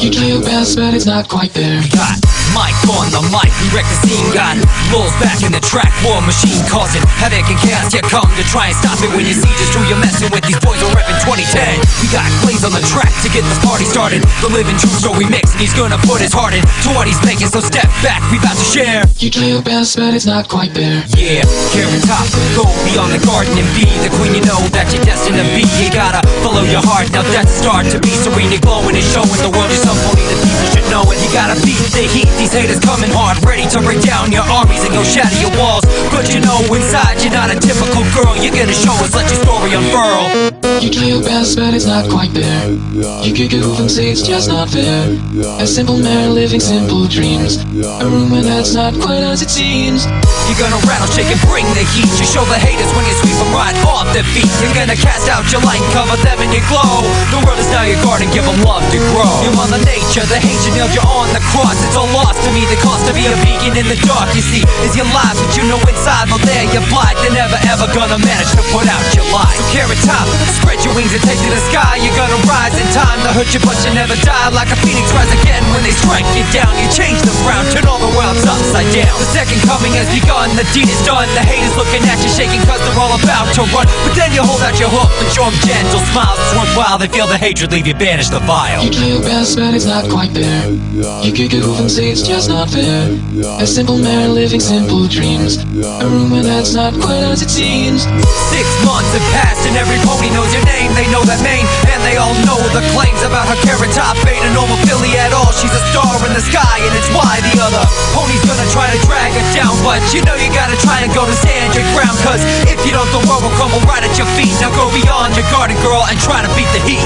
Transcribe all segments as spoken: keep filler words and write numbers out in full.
You try your best, but it's not quite there. We got Mike on the mic, we wreck the scene. Got Lulz back in the track, war machine causing havoc and chaos. You come to try and stop it when you see just who you're messing with. These boys are reppin' twenty ten. We got Glaze on the track to get this party started. The living true story mix, and he's gonna put his heart in to what he's making. So step back, we about to share. You try your best, but it's not quite there. Yeah, Carrot Top, go beyond the garden and be the queen you know that you're destined to be. You gotta follow your heart, now that's the start to be serene and glowing and showing the world you're somebody that people should know it. You gotta beat the heat, these haters coming hard, ready to break down your armies and go shatter your walls. But you know inside you're not a typical girl. You're gonna show us, let your story unfurl. You try your best, but it's not quite there. You kick it off and say it's just not fair. A simple man living simple dreams, a rumor that's not quite as it seems. You're gonna rattle, shake and bring the heat. You show the haters when you sweep them right off their feet. You're gonna cast out your light, cover them in your glow. The world is now your garden, give them love to grow. Your mother nature, the hate you nailed you on the cross. It's all lost to me, the cost to be a beacon in the dark. You see, is your life, but you know inside, well there you're blind. They're never ever gonna manage to put out your light. So Carrot Top, spread your wings and take to the sky. You're gonna rise in time to hurt you, but you never die. Like a phoenix rise again when they strike you down. You change the ground, turn all the worlds upside down. The second coming has begun, the deed is done. The haters looking at you shaking cause they're all about to run. But then you hold out your hook and show them gentle smiles. It's worthwhile, they feel the hatred, leave you banish the vile. You try your best, but it's not quite there. You kick it off and say it's just not fair. A simple man living simple dreams, a rumor that's not quite as it seems. Six months have passed and every pony knows your name. They know that name and they all know the claims about her. Carrot Top ain't a normal filly at all. She's a star in the sky and it's why the other pony's gonna try to drag her down. But you know you gotta try and go to stand your ground, cause if you don't, the world will crumble right at your feet. Now go beyond your garden, girl, and try to beat the heat.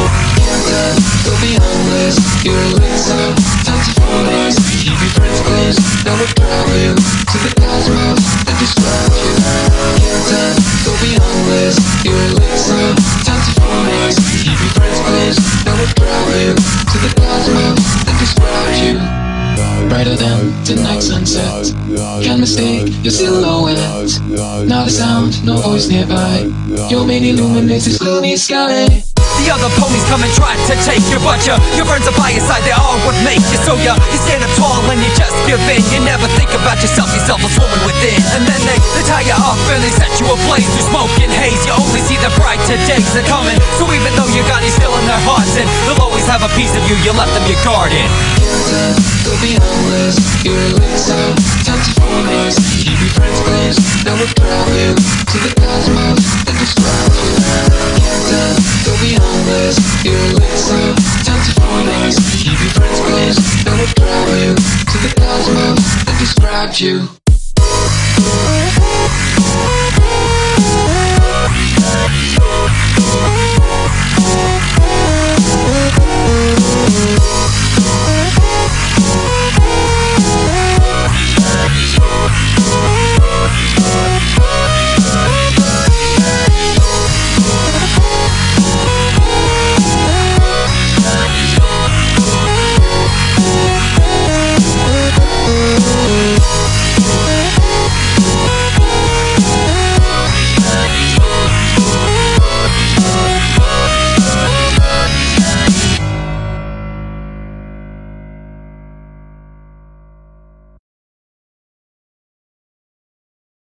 Go beyond this, you're a elixir, time to forties. Keep your friends close, that would drive you to the cosmos and describe you. Go beyond this, you're a elixir, time to forties. Keep your friends close, that would drive you to the cosmos and describe you. Brighter than the night sunset, can't mistake your silhouette. Not a sound, no voice nearby, your main illuminates this gloomy sky. The other ponies come and try to take you, but your, your friends are by your side, they are what make you. So you, you stand up tall and you just give in. You never think about yourself, you selfless woman within. And then they, they tie you up and they set you ablaze through smoke and haze. You only see the brighter days are coming. So even though you're gone, you're still in their hearts, and they'll always have a piece of you, you left them your garden. Go beyond this, you're a elixir, time to forties. Keep your friends close, that would drive you to the cosmos and describe you. Go beyond this, you're a elixir, time to forties. Keep your friends close, that would drive you to the cosmos and describe you.